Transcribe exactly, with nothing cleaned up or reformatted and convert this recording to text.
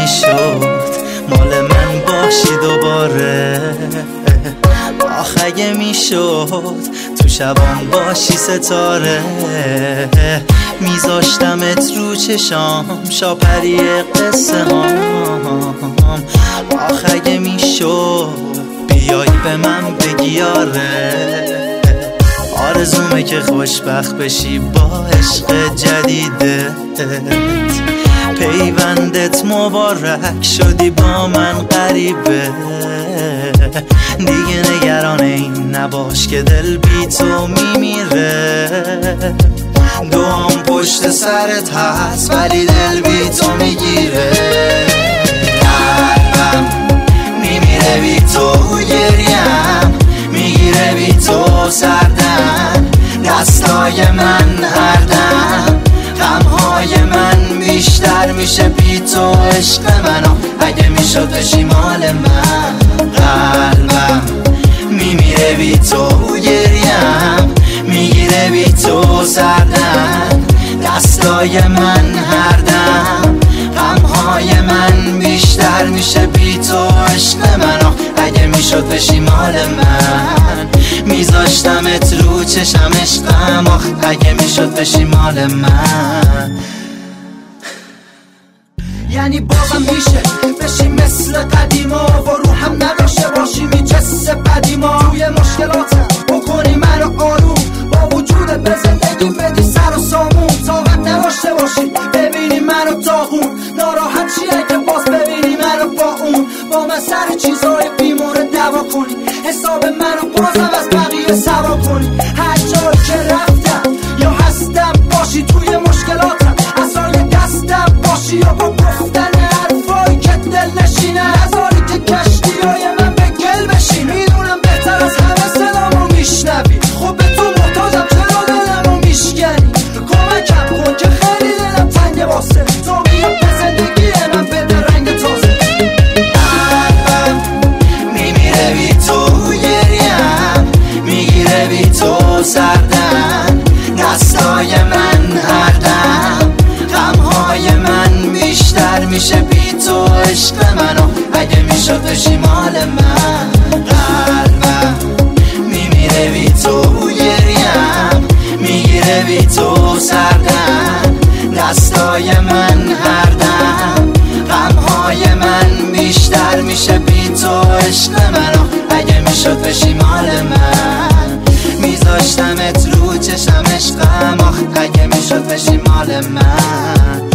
میشد مال من باشی دوباره، آخ اگه میشد تو شبام باشی ستاره، میذاشتمت رو چشام شاپری قصه هام، آخ اگه میشد بیای به من بگی آره، آرزومه که خوشبخت بشی با عشق جدیدت، پیوندت مبارک شدی با من غریبه، دیگه نگران این نباش که دل بی تو میمیره، دوام پشت سرت هست ولی دل بی تو میگیره، قلبم میمیره بی تو، گریم میگیره بی تو سردم، دستای من هردم، غمهای من بیشتر میشه بی تو، عشق منو اگه میشد بشی مال من، قلبم میمیره بی تو، گریم میگیره بی تو سردم، دستای من هردم، غمهای من بیشتر میشه بی تو، عشق منو اگه میشد بشی مال من، میذاشتمت رو چشم عشقم، آخ اگه میشد بشی مال من. یعنی بازم میشه بشی مثل قدیما، و رو هم نداشته باشی میجسه قدیما، توی مشکلاتم بکنی منو آروم، با وجودت به زندگی بدی سر و سامون، طاقت نداشته باشی ببینی منو داغون، ناراحت چی اگه باز ببینی منو با اون، با من سر چیزای بیمورد دوا کنی، حساب منو بازم از بقیه سوا کنی، هر جایی که رفتم یا هستم باشی توی مشکلاتم، اصای دستم باشی یا با گفتن حرفایی که دل نشینه، نذاری که کشتیای من به گل بشین، میدونم بهتر از همه صدامو میشنوی، خب به تو محتاجم چرا دلمو میشکنی، کمکم کن که خیلی دلم تنگه واسه تو، بیا به زندگی من بده رنگ تازه، قلبم میمیره بی تو، گریم میگیره بی تو سردم، دستای من هردم، غمهای من بیشتر میشه بی تو، عشق منو اگه میشد بشی مال من، قلبم میمیره بی تو، گریم میگیره بی تو سردم، دستای من هردم، غمهای من بیشتر میشه بی تو، عشق منو اگه میشد بشی مال من، میذاشتمت رو چشم عشقم، آخ اگه میشد بشی مال من.